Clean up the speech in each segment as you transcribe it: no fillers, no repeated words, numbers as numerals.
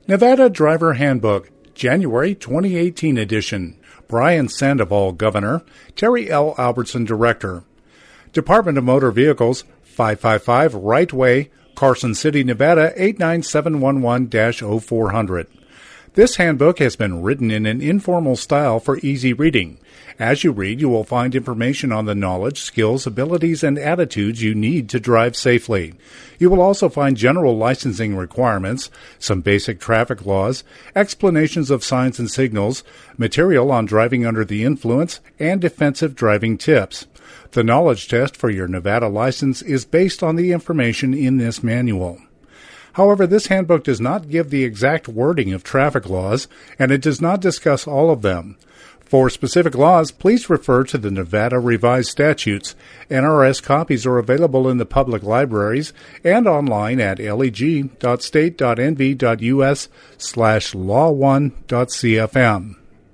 Nevada Driver Handbook, January 2018 edition. Brian Sandoval, Governor. Terry L. Albertson, Director. Department of Motor Vehicles, 555 Right Way, Carson City, Nevada, 89711-0400. This handbook has been written in an informal style for easy reading. As you read, you will find information on the knowledge, skills, abilities, and attitudes you need to drive safely. You will also find general licensing requirements, some basic traffic laws, explanations of signs and signals, material on driving under the influence, and defensive driving tips. The knowledge test for your Nevada license is based on the information in this manual. However, this handbook does not give the exact wording of traffic laws, and it does not discuss all of them. For specific laws, please refer to the Nevada Revised Statutes. NRS copies are available in the public libraries and online at leg.state.nv.us/law1.cfm.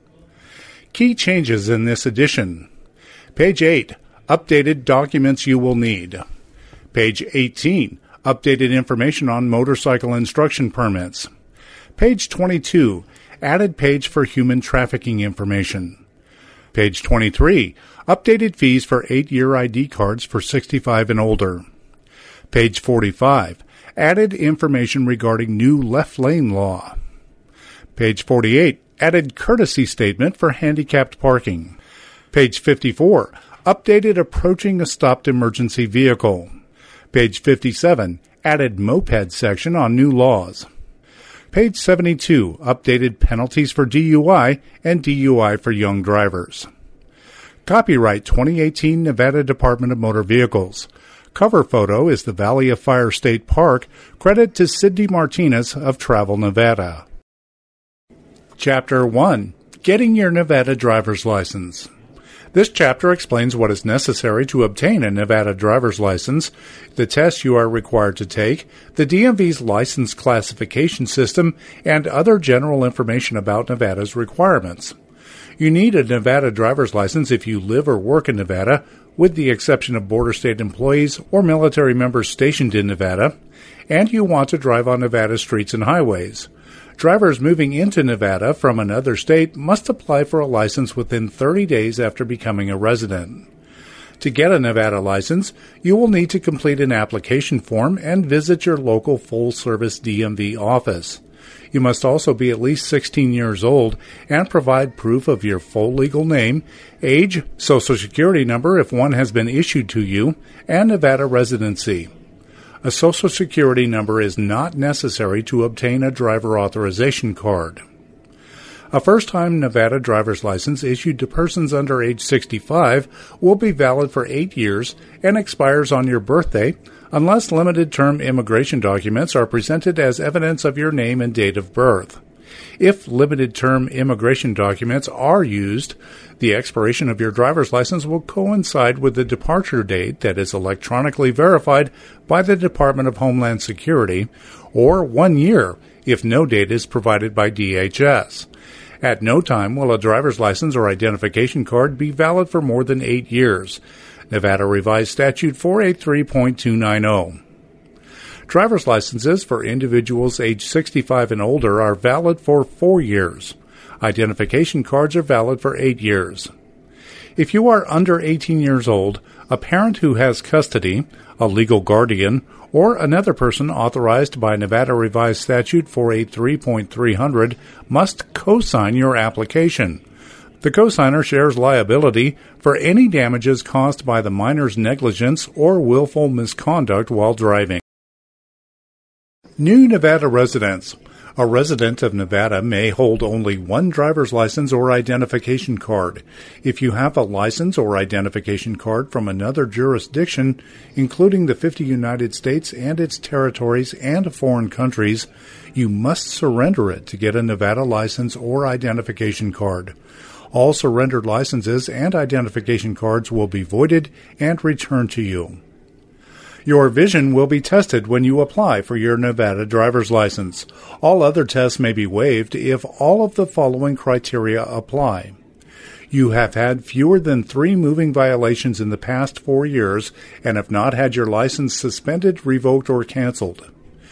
Key changes in this edition. Page 8. Updated documents you will need. Page 18. Updated information on motorcycle instruction permits. Page 22. Added page for human trafficking information. Page 23. Updated fees for 8-year ID cards for 65 and older. Page 45. Added information regarding new left lane law. Page 48. Added courtesy statement for handicapped parking. Page 54. Updated approaching a stopped emergency vehicle. Page 57. Added moped section on new laws. Page 72, updated penalties for DUI and DUI for young drivers. Copyright 2018 Nevada Department of Motor Vehicles. Cover photo is the Valley of Fire State Park. Credit to Sidney Martinez of Travel Nevada. Chapter 1. Getting your Nevada driver's license. This chapter explains what is necessary to obtain a Nevada driver's license, the tests you are required to take, the DMV's license classification system, and other general information about Nevada's requirements. You need a Nevada driver's license if you live or work in Nevada, with the exception of border state employees or military members stationed in Nevada, and you want to drive on Nevada streets and highways. Drivers moving into Nevada from another state must apply for a license within 30 days after becoming a resident. To get a Nevada license, you will need to complete an application form and visit your local full-service DMV office. You must also be at least 16 years old and provide proof of your full legal name, age, Social Security number if one has been issued to you, and Nevada residency. A Social Security number is not necessary to obtain a driver authorization card. A first-time Nevada driver's license issued to persons under age 65 will be valid for 8 years and expires on your birthday unless limited-term immigration documents are presented as evidence of your name and date of birth. If limited-term immigration documents are used, the expiration of your driver's license will coincide with the departure date that is electronically verified by the Department of Homeland Security, or 1 year if no date is provided by DHS. At no time will a driver's license or identification card be valid for more than 8 years. Nevada Revised Statute 483.290. Driver's licenses for individuals age 65 and older are valid for 4 years. Identification cards are valid for 8 years. If you are under 18 years old, a parent who has custody, a legal guardian, or another person authorized by Nevada Revised Statute 483.300 must co-sign your application. The co-signer shares liability for any damages caused by the minor's negligence or willful misconduct while driving. New Nevada residents. A resident of Nevada may hold only one driver's license or identification card. If you have a license or identification card from another jurisdiction, including the 50 United States and its territories and foreign countries, you must surrender it to get a Nevada license or identification card. All surrendered licenses and identification cards will be voided and returned to you. Your vision will be tested when you apply for your Nevada driver's license. All other tests may be waived if all of the following criteria apply. You have had fewer than 3 moving violations in the past 4 years and have not had your license suspended, revoked, or canceled.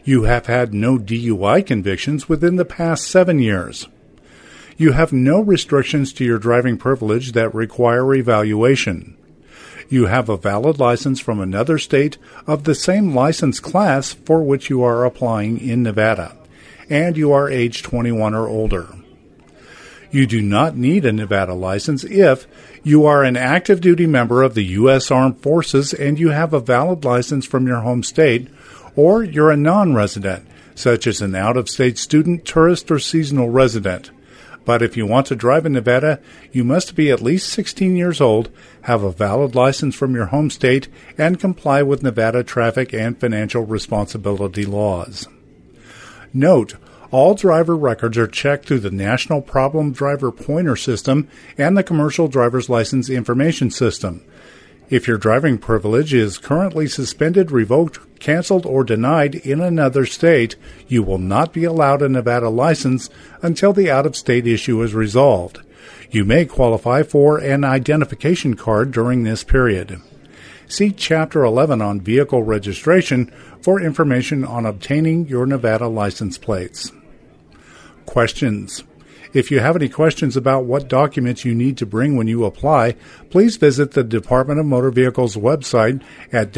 You have had no DUI convictions within the past 7 years. You have no restrictions to your driving privilege that require evaluation. You have a valid license from another state of the same license class for which you are applying in Nevada, and you are age 21 or older. You do not need a Nevada license if you are an active duty member of the U.S. Armed Forces and you have a valid license from your home state, or you're a non-resident, such as an out-of-state student, tourist, or seasonal resident. But if you want to drive in Nevada, you must be at least 16 years old, have a valid license from your home state, and comply with Nevada traffic and financial responsibility laws. Note, all driver records are checked through the National Problem Driver Pointer System and the Commercial Driver's License Information System. If your driving privilege is currently suspended, revoked, canceled, or denied in another state, you will not be allowed a Nevada license until the out-of-state issue is resolved. You may qualify for an identification card during this period. See Chapter 11 on vehicle registration for information on obtaining your Nevada license plates. Questions. If you have any questions about what documents you need to bring when you apply, please visit the Department of Motor Vehicles website at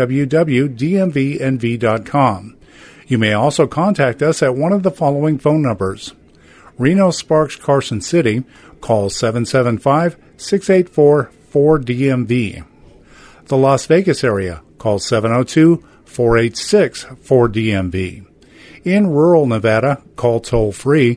www.dmvnv.com. You may also contact us at one of the following phone numbers. Reno Sparks Carson City, call 775-684-4DMV. The Las Vegas area, call 702-486-4DMV. In rural Nevada, call toll-free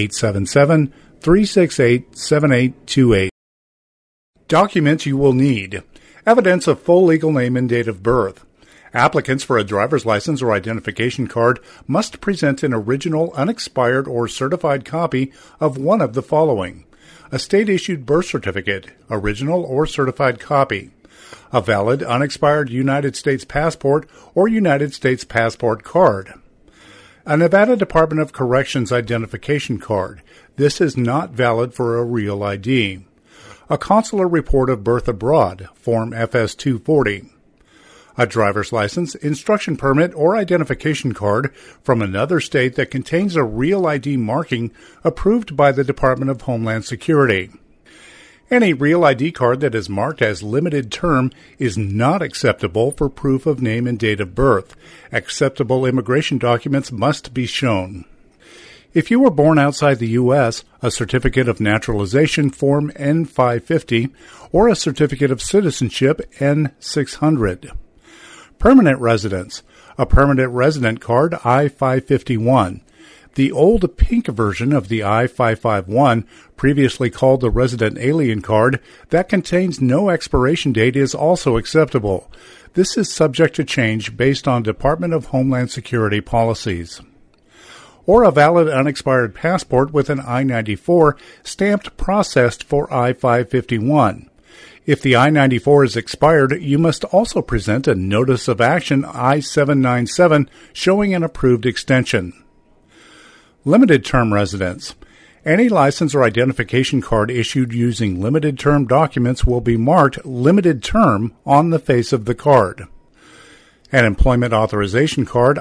877-368-7828. Documents you will need. Evidence of full legal name and date of birth. Applicants for a driver's license or identification card must present an original, unexpired, or certified copy of one of the following: a state-issued birth certificate, original or certified copy; a valid, unexpired United States passport or United States passport card; a Nevada Department of Corrections identification card. This is not valid for a real ID. A consular report of birth abroad, Form FS-240. A driver's license, instruction permit, or identification card from another state that contains a real ID marking approved by the Department of Homeland Security. Any real ID card that is marked as limited term is not acceptable for proof of name and date of birth. Acceptable immigration documents must be shown. If you were born outside the U.S., a certificate of naturalization, Form N-550, or a certificate of citizenship, N-600. Permanent residence, a permanent resident card, I-551. The old pink version of the I-551, previously called the Resident Alien Card, that contains no expiration date is also acceptable. This is subject to change based on Department of Homeland Security policies. Or a valid unexpired passport with an I-94 stamped processed for I-551. If the I-94 is expired, you must also present a Notice of Action I-797 showing an approved extension. Limited term residence. Any license or identification card issued using limited term documents will be marked limited term on the face of the card. An employment authorization card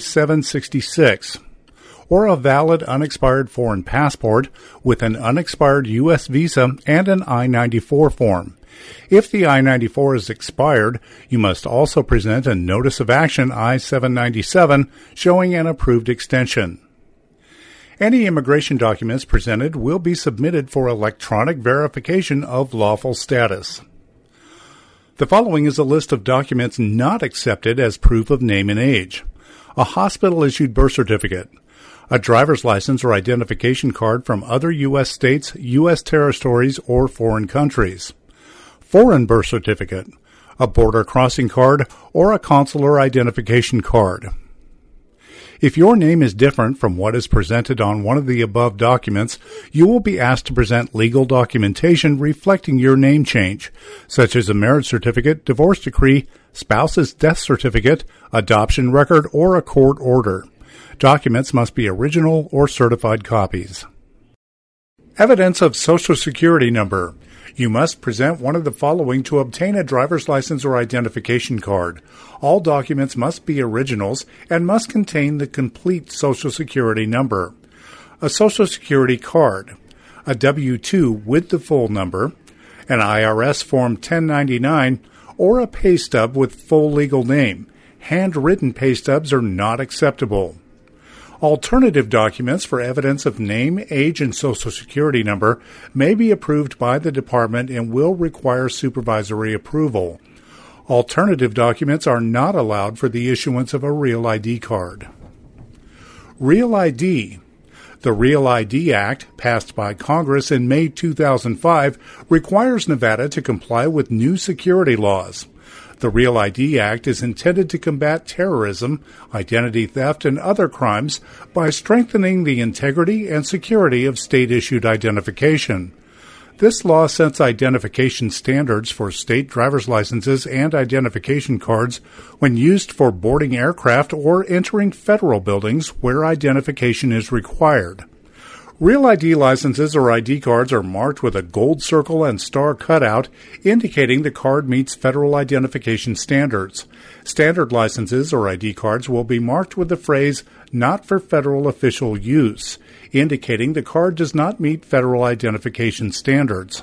I-766. Or a valid unexpired foreign passport with an unexpired U.S. visa and an I-94 form. If the I-94 is expired, you must also present a Notice of Action I-797 showing an approved extension. Any immigration documents presented will be submitted for electronic verification of lawful status. The following is a list of documents not accepted as proof of name and age. A hospital-issued birth certificate. A driver's license or identification card from other U.S. states, U.S. territories, or foreign countries. Foreign birth certificate. A border crossing card or a consular identification card. If your name is different from what is presented on one of the above documents, you will be asked to present legal documentation reflecting your name change, such as a marriage certificate, divorce decree, spouse's death certificate, adoption record, or a court order. Documents must be original or certified copies. Evidence of Social Security number. You must present one of the following to obtain a driver's license or identification card. All documents must be originals and must contain the complete Social Security number. A Social Security card, a W-2 with the full number, an IRS Form 1099, or a pay stub with full legal name. Handwritten pay stubs are not acceptable. Alternative documents for evidence of name, age, and Social Security number may be approved by the Department and will require supervisory approval. Alternative documents are not allowed for the issuance of a Real ID card. Real ID. The Real ID Act, passed by Congress in May 2005, requires Nevada to comply with new security laws. The Real ID Act is intended to combat terrorism, identity theft, and other crimes by strengthening the integrity and security of state-issued identification. This law sets identification standards for state driver's licenses and identification cards when used for boarding aircraft or entering federal buildings where identification is required. Real ID licenses or ID cards are marked with a gold circle and star cutout indicating the card meets federal identification standards. Standard licenses or ID cards will be marked with the phrase, "Not for federal official use," indicating the card does not meet federal identification standards.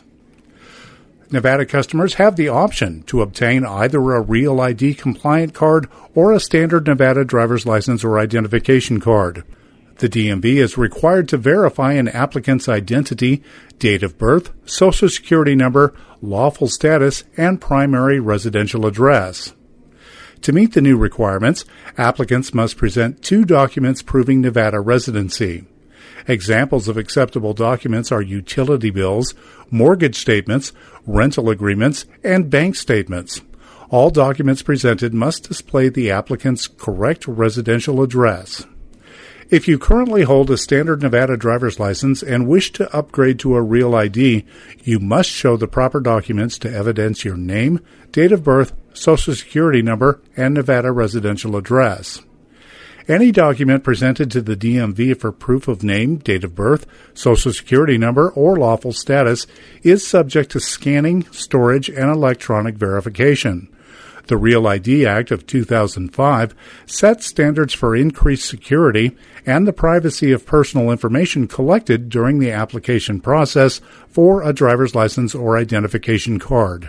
Nevada customers have the option to obtain either a Real ID compliant card or a standard Nevada driver's license or identification card. The DMV is required to verify an applicant's identity, date of birth, Social Security number, lawful status, and primary residential address. To meet the new requirements, applicants must present 2 documents proving Nevada residency. Examples of acceptable documents are utility bills, mortgage statements, rental agreements, and bank statements. All documents presented must display the applicant's correct residential address. If you currently hold a standard Nevada driver's license and wish to upgrade to a Real ID, you must show the proper documents to evidence your name, date of birth, Social Security number, and Nevada residential address. Any document presented to the DMV for proof of name, date of birth, Social Security number, or lawful status is subject to scanning, storage, and electronic verification. The Real ID Act of 2005 sets standards for increased security and the privacy of personal information collected during the application process for a driver's license or identification card.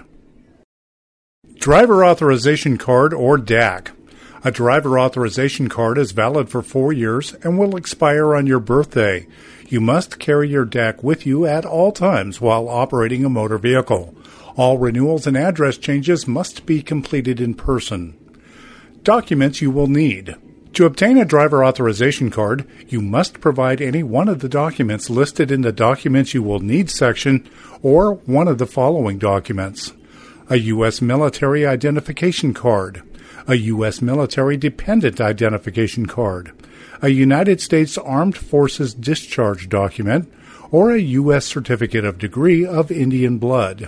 Driver Authorization Card or DAC. A driver authorization card is valid for 4 years and will expire on your birthday. You must carry your DAC with you at all times while operating a motor vehicle. All renewals and address changes must be completed in person. Documents you will need. To obtain a driver authorization card, you must provide any one of the documents listed in the Documents You Will Need section or one of the following documents: a U.S. military identification card, a U.S. military dependent identification card, a United States Armed Forces discharge document, or a U.S. certificate of degree of Indian blood.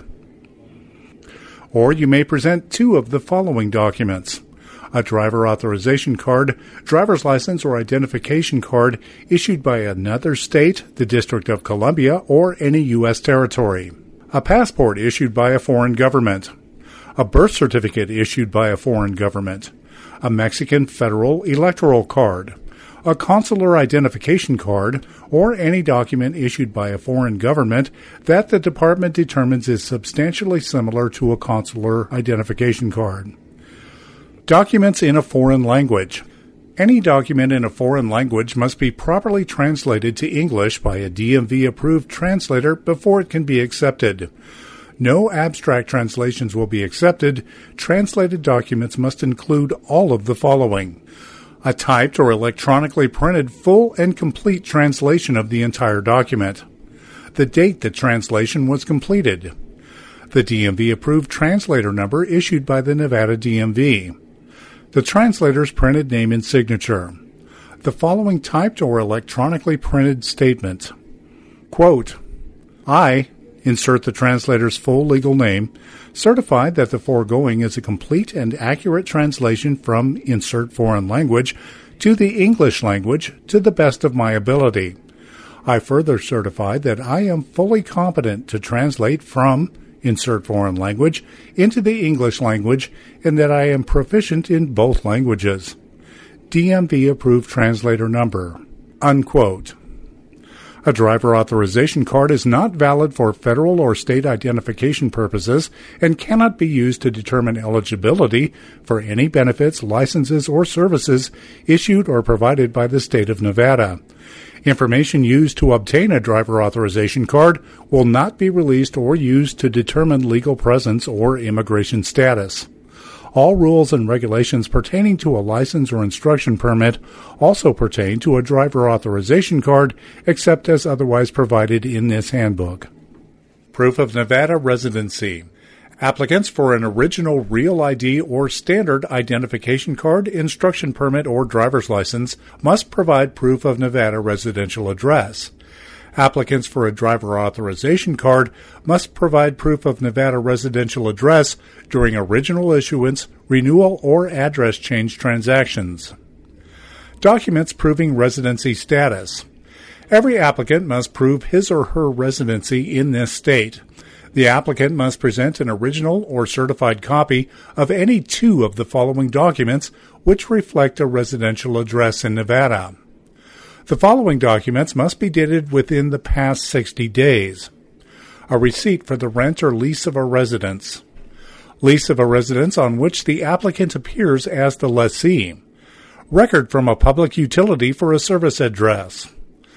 Or you may present 2 of the following documents: a driver authorization card, driver's license or identification card issued by another state, the District of Columbia, or any U.S. territory, a passport issued by a foreign government, a birth certificate issued by a foreign government, a Mexican federal electoral card, a consular identification card, or any document issued by a foreign government that the department determines is substantially similar to a consular identification card. Documents in a foreign language. Any document in a foreign language must be properly translated to English by a DMV-approved translator before it can be accepted. No abstract translations will be accepted. Translated documents must include all of the following: a typed or electronically printed full and complete translation of the entire document, the date the translation was completed, the DMV-approved translator number issued by the Nevada DMV, the translator's printed name and signature, the following typed or electronically printed statement. Quote, I, insert the translator's full legal name, certify that the foregoing is a complete and accurate translation from insert foreign language to the English language to the best of my ability. I further certify that I am fully competent to translate from insert foreign language into the English language and that I am proficient in both languages. DMV approved translator number. Unquote. A driver authorization card is not valid for federal or state identification purposes and cannot be used to determine eligibility for any benefits, licenses, or services issued or provided by the state of Nevada. Information used to obtain a driver authorization card will not be released or used to determine legal presence or immigration status. All rules and regulations pertaining to a license or instruction permit also pertain to a driver authorization card, except as otherwise provided in this handbook. Proof of Nevada residency. Applicants for an original Real ID or standard identification card, instruction permit, or driver's license must provide proof of Nevada residential address. Applicants for a driver authorization card must provide proof of Nevada residential address during original issuance, renewal, or address change transactions. Documents proving residency status. Every applicant must prove his or her residency in this state. The applicant must present an original or certified copy of any two of the following documents which reflect a residential address in Nevada. The following documents must be dated within the past 60 days. A receipt for the rent or lease of a residence. Lease of a residence on which the applicant appears as the lessee. Record from a public utility for a service address.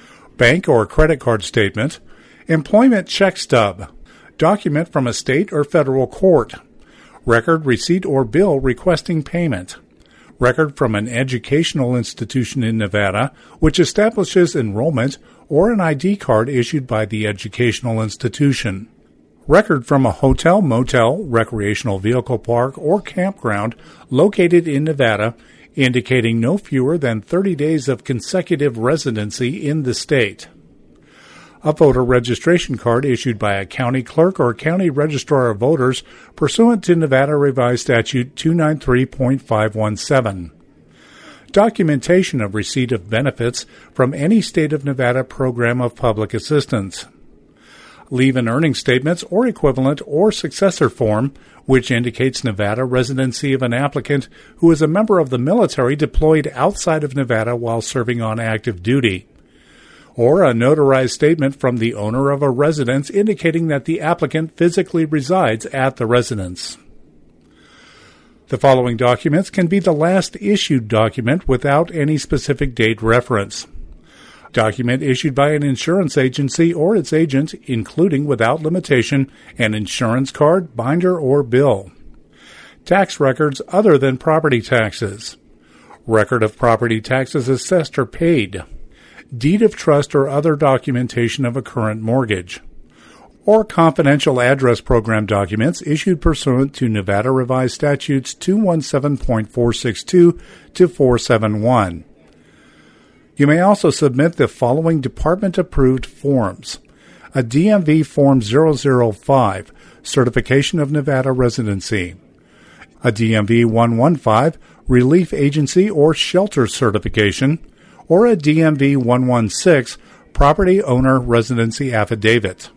Bank or credit card statement. Employment check stub. Document from a state or federal court. Record, receipt, or bill requesting payment. Record from an educational institution in Nevada which establishes enrollment or an ID card issued by the educational institution. Record from a hotel, motel, recreational vehicle park, or campground located in Nevada indicating no fewer than 30 days of consecutive residency in the state. A voter registration card issued by a county clerk or county registrar of voters pursuant to Nevada Revised Statute 293.517. Documentation of receipt of benefits from any state of Nevada program of public assistance. Leave and earning statements or equivalent or successor form which indicates Nevada residency of an applicant who is a member of the military deployed outside of Nevada while serving on active duty. Or a notarized statement from the owner of a residence indicating that the applicant physically resides at the residence. The following documents can be the last issued document without any specific date reference. Document issued by an insurance agency or its agent, including without limitation an insurance card, binder, or bill. Tax records other than property taxes. Record of property taxes assessed or paid. Deed of trust or other documentation of a current mortgage, or confidential address program documents issued pursuant to Nevada Revised Statutes 217.462 to 471. You may also submit the following department-approved forms. A DMV Form 005, Certification of Nevada Residency. A DMV 115, Relief Agency or Shelter Certification. Or a DMV 116, Property Owner Residency Affidavit.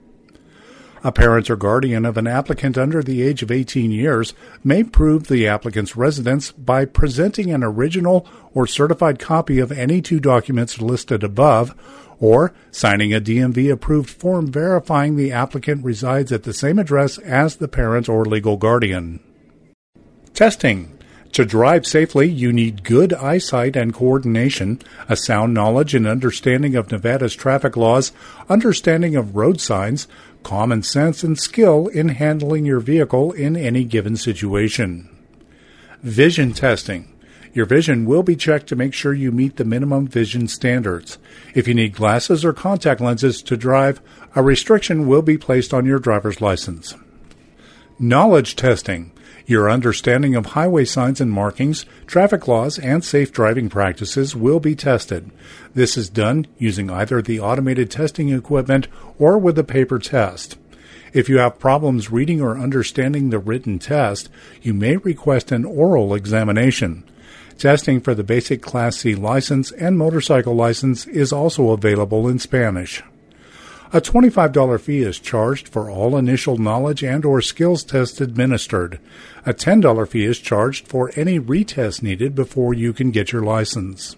A parent or guardian of an applicant under the age of 18 years may prove the applicant's residence by presenting an original or certified copy of any two documents listed above, or signing a DMV-approved form verifying the applicant resides at the same address as the parent or legal guardian. Testing. To drive safely, you need good eyesight and coordination, a sound knowledge and understanding of Nevada's traffic laws, understanding of road signs, common sense, and skill in handling your vehicle in any given situation. Vision testing. Your vision will be checked to make sure you meet the minimum vision standards. If you need glasses or contact lenses to drive, a restriction will be placed on your driver's license. Knowledge testing. Your understanding of highway signs and markings, traffic laws, and safe driving practices will be tested. This is done using either the automated testing equipment or with a paper test. If you have problems reading or understanding the written test, you may request an oral examination. Testing for the basic Class C license and motorcycle license is also available in Spanish. A $25 fee is charged for all initial knowledge and or skills tests administered. A $10 fee is charged for any retest needed before you can get your license.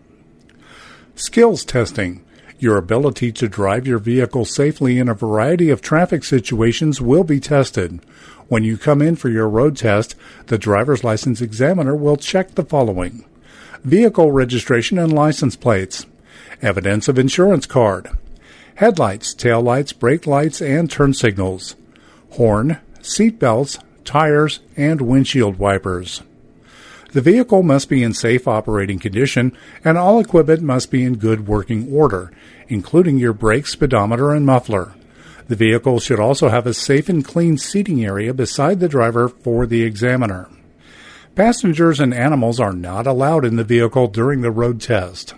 Skills testing. Your ability to drive your vehicle safely in a variety of traffic situations will be tested. When you come in for your road test, the driver's license examiner will check the following: vehicle registration and license plates, evidence of insurance card, headlights, taillights, brake lights, and turn signals, horn, seat belts, tires, and windshield wipers. The vehicle must be in safe operating condition, and all equipment must be in good working order, including your brake, speedometer, and muffler. The vehicle should also have a safe and clean seating area beside the driver for the examiner. Passengers and animals are not allowed in the vehicle during the road test.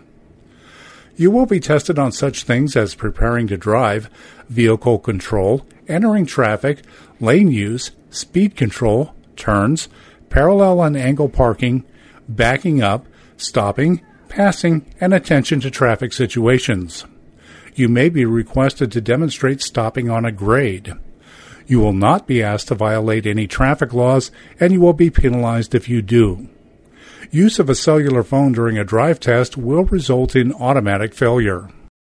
You will be tested on such things as preparing to drive, vehicle control, entering traffic, lane use, speed control, turns, parallel and angle parking, backing up, stopping, passing, and attention to traffic situations. You may be requested to demonstrate stopping on a grade. You will not be asked to violate any traffic laws, and you will be penalized if you do. Use of a cellular phone during a drive test will result in automatic failure.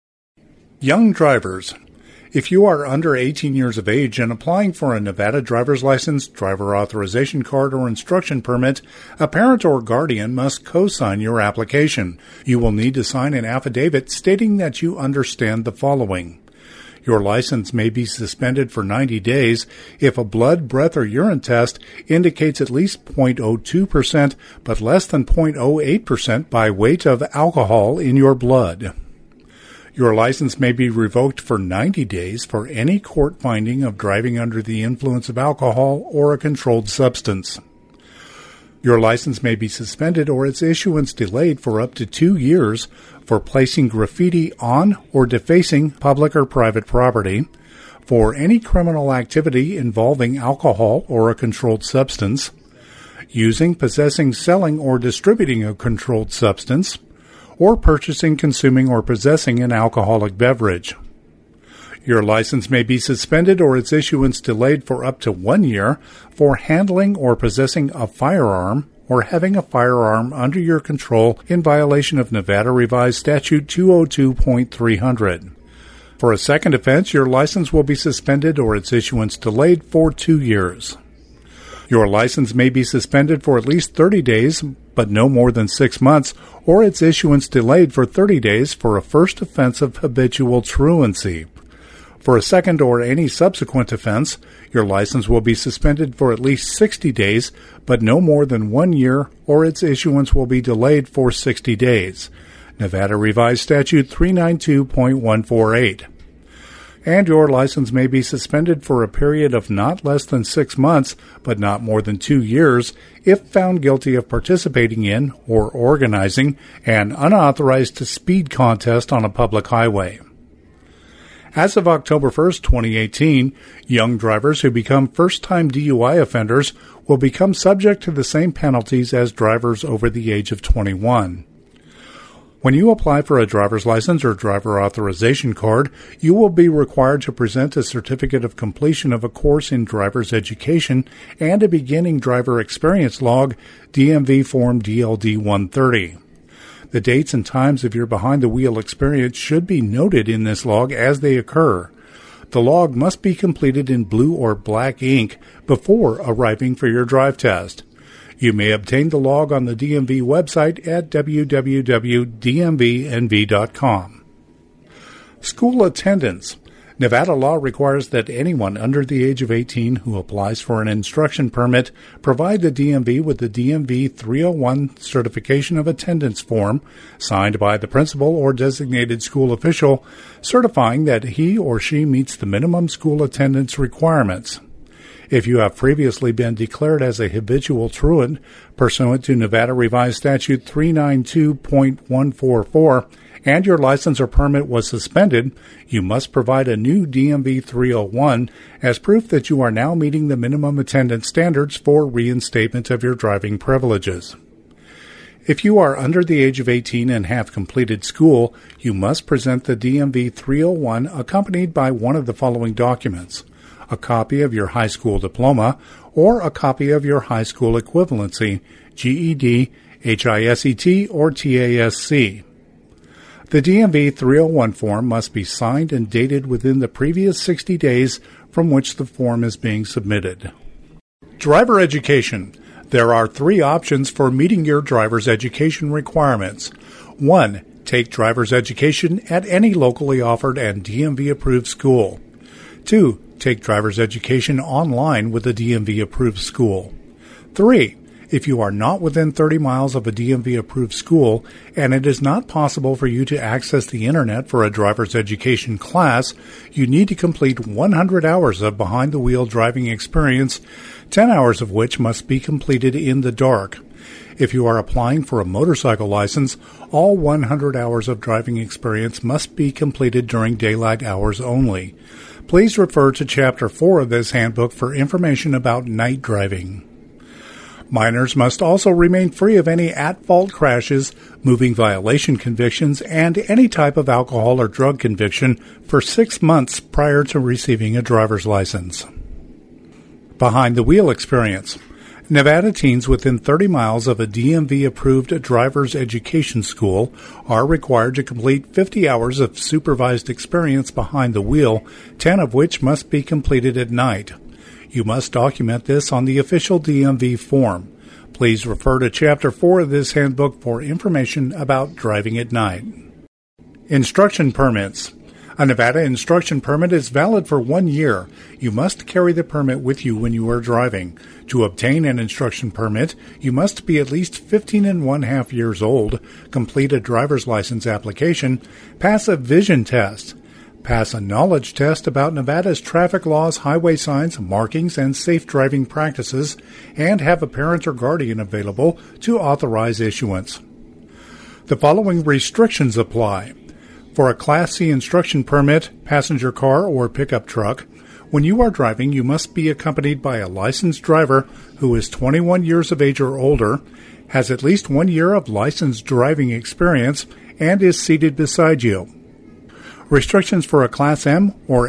Young drivers. If you are under 18 years of age and applying for a Nevada driver's license, driver authorization card, or instruction permit, a parent or guardian must co-sign your application. You will need to sign an affidavit stating that you understand the following. Your license may be suspended for 90 days if a blood, breath, or urine test indicates at least 0.02% but less than 0.08% by weight of alcohol in your blood. Your license may be revoked for 90 days for any court finding of driving under the influence of alcohol or a controlled substance. Your license may be suspended or its issuance delayed for up to 2 years for placing graffiti on or defacing public or private property, for any criminal activity involving alcohol or a controlled substance, using, possessing, selling, or distributing a controlled substance, or purchasing, consuming, or possessing an alcoholic beverage. Your license may be suspended or its issuance delayed for up to 1 year for handling or possessing a firearm or having a firearm under your control in violation of Nevada Revised Statute 202.300. For a second offense, your license will be suspended or its issuance delayed for 2 years. Your license may be suspended for at least 30 days, but no more than 6 months, or its issuance delayed for 30 days for a first offense of habitual truancy. For a second or any subsequent offense, your license will be suspended for at least 60 days, but no more than 1 year, or its issuance will be delayed for 60 days. Nevada Revised Statute 392.148. And your license may be suspended for a period of not less than 6 months, but not more than 2 years, if found guilty of participating in or organizing an unauthorized speed contest on a public highway. As of October 1st, 2018, young drivers who become first-time DUI offenders will become subject to the same penalties as drivers over the age of 21. When you apply for a driver's license or driver authorization card, you will be required to present a certificate of completion of a course in driver's education and a beginning driver experience log, DMV Form DLD 130. The dates and times of your behind-the-wheel experience should be noted in this log as they occur. The log must be completed in blue or black ink before arriving for your drive test. You may obtain the log on the DMV website at www.dmvnv.com. School attendance. Nevada law requires that anyone under the age of 18 who applies for an instruction permit provide the DMV with the DMV 301 Certification of Attendance form signed by the principal or designated school official certifying that he or she meets the minimum school attendance requirements. If you have previously been declared as a habitual truant pursuant to Nevada Revised Statute 392.144 and your license or permit was suspended, you must provide a new DMV 301 as proof that you are now meeting the minimum attendance standards for reinstatement of your driving privileges. If you are under the age of 18 and have completed school, you must present the DMV 301 accompanied by one of the following documents: a copy of your high school diploma or a copy of your high school equivalency, GED, HISET, or TASC. The DMV 301 form must be signed and dated within the previous 60 days from which the form is being submitted. Driver education. There are 3 options for meeting your driver's education requirements. 1. Take driver's education at any locally offered and DMV-approved school. 2. Take driver's education online with a DMV-approved school. 3. If you are not within 30 miles of a DMV-approved school and it is not possible for you to access the Internet for a driver's education class, you need to complete 100 hours of behind-the-wheel driving experience, 10 hours of which must be completed in the dark. If you are applying for a motorcycle license, all 100 hours of driving experience must be completed during daylight hours only. Please refer to Chapter 4 of this handbook for information about night driving. Minors must also remain free of any at-fault crashes, moving violation convictions, and any type of alcohol or drug conviction for 6 months prior to receiving a driver's license. Behind-the-wheel experience. Nevada teens within 30 miles of a DMV-approved driver's education school are required to complete 50 hours of supervised experience behind the wheel, 10 of which must be completed at night. You must document this on the official DMV form. Please refer to Chapter 4 of this handbook for information about driving at night. Instruction permits. A Nevada instruction permit is valid for 1 year. You must carry the permit with you when you are driving. To obtain an instruction permit, you must be at least 15 1/2 years old, complete a driver's license application, pass a vision test, pass a knowledge test about Nevada's traffic laws, highway signs, markings, and safe driving practices, and have a parent or guardian available to authorize issuance. The following restrictions apply. For a Class C instruction permit, passenger car, or pickup truck, when you are driving, you must be accompanied by a licensed driver who is 21 years of age or older, has at least 1 year of licensed driving experience, and is seated beside you. Restrictions for a Class M or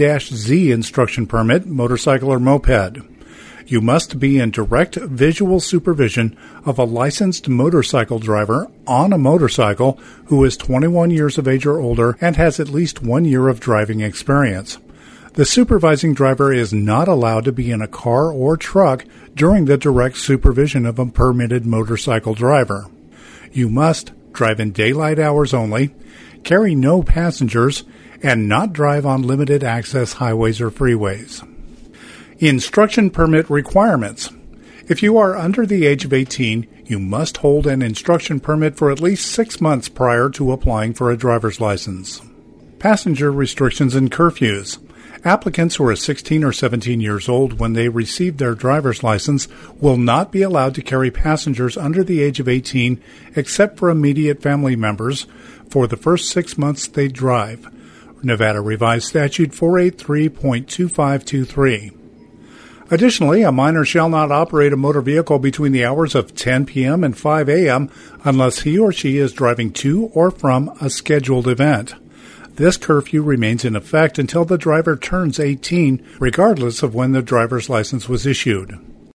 M-Z instruction permit, motorcycle or moped. You must be in direct visual supervision of a licensed motorcycle driver on a motorcycle who is 21 years of age or older and has at least 1 year of driving experience. The supervising driver is not allowed to be in a car or truck during the direct supervision of a permitted motorcycle driver. You must drive in daylight hours only, carry no passengers, and not drive on limited access highways or freeways. Instruction permit requirements. If you are under the age of 18, you must hold an instruction permit for at least 6 months prior to applying for a driver's license. Passenger restrictions and curfews. Applicants who are 16 or 17 years old when they receive their driver's license will not be allowed to carry passengers under the age of 18 except for immediate family members for the first 6 months they drive. Nevada Revised Statute 483.2523. Additionally, a minor shall not operate a motor vehicle between the hours of 10 p.m. and 5 a.m. unless he or she is driving to or from a scheduled event. This curfew remains in effect until the driver turns 18, regardless of when the driver's license was issued.